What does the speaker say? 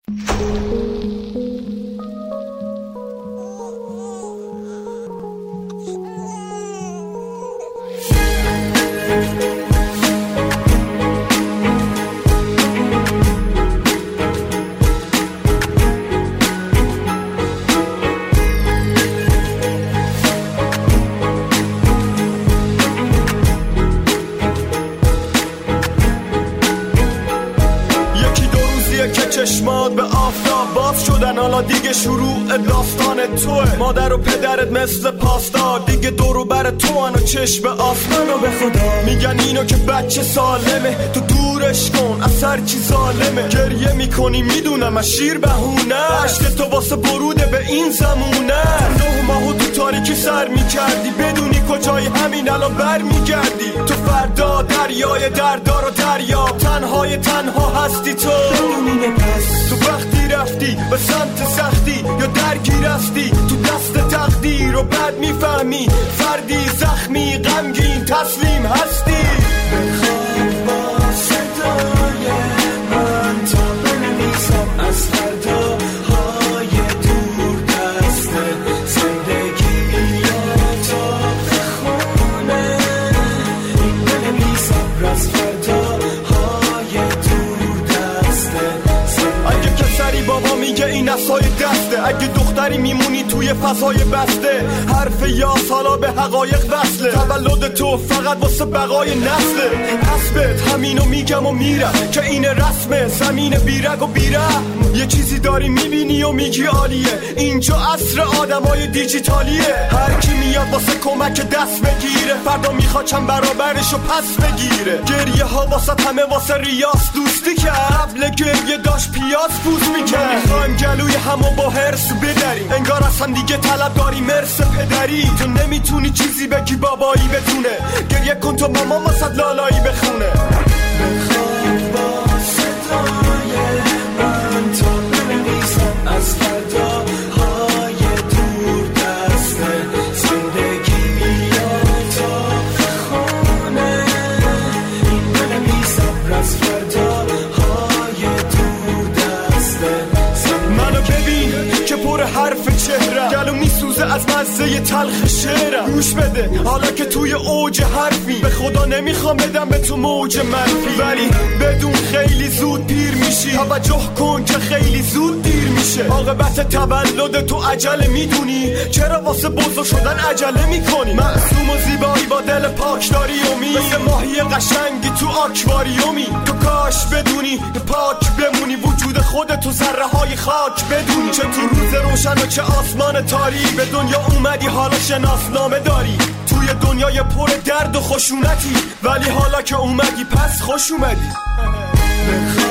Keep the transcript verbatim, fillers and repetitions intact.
چشمات به آفتاب باز شدن، حالا دیگه شروع داستان توه. مادر و پدرت مثل پاسدار دیگه دورو بر تو و چشم آسمان رو به خدا میگن اینو که بچه سالمه، تو دورش کن اثر چی ظالمه. گریه میکنی میدونم از شیر بهونه، عشق تو واسه بروده به این زمونه. نه ماهو تو تاریکی سر میکردی، بدونی کجای همین الان بر میگردی. تو فردا دریای دردار و دریاب، تنهای تنها هستی تو. تو وقتی رفتی به سمت سختی یا درگیر هستی تو دست تقدیر و بعد میفهمی فردی زخمی غمگین تسلیم هستی. بخواب با صدای من تا بنویسم از فرداهای دور دست زندگی یا تا بخونه این بنویسم از فرداهای دور دست. اگه کسری بابا میگه این اصای دسته، اگه دختری میمونی توی فضای بسته، حرف یاس حالا به حقایق وصله. تولد تو فقط واسه بقای نسله، حسبت همینو میگم و میرم که این رسمه زمین بیرگ و بیرم. یه چیزی داری میبینی و میگی عالیه، اینجا عصر آدمای دیجیتالیه. هر کی میاد واسه کمک دست بگیره، فردا میخواد چند برابرشو پس بگیره. گریه ها واسه همه واسه ریاس دوستی که قبل گریه داشت پیاز پوست میکرد. میخوایم گلوی همو با هرس بدریم، انگار از هم دیگه طلب داری مرس پدری. تو نمیتونی چیزی بگی بابایی بدونه، گریه کن تو ماما واسه لالایی بخونه. بخواب با صدای من تا بنویسم از فرداهای دور دست زندگی یا تا بخونه این بنویسم از فرداهای دور دست. منو ببین که پر حرف چهره، گلو میسوزه از مزه تلخ شعرم. گوش بده حالا که توی اوج حرفی، به خدا نمیخوام بدم به تو موج منفی، ولی بدون خیلی زود پیر میشی. توجه کن که خیلی زود دیر میشه. عاقبت تولد تو عجله میدونی، چرا واسه بزرگ شدن عجله میکنی؟ معصوم و زیبایی با دل پاک داری امی، مثل ماهی قشنگی تو آکواریومی. تو کاش بدونی پاک بمونی، وجود خودتو ذره های خاک بدونی. چه تو روز روشن و چه آسمان تاری، به دنیا اومدی حالا شناسنامه داری. توی دنیای پر درد و خشونتی، ولی حالا که اومدی پس خوش اومدی.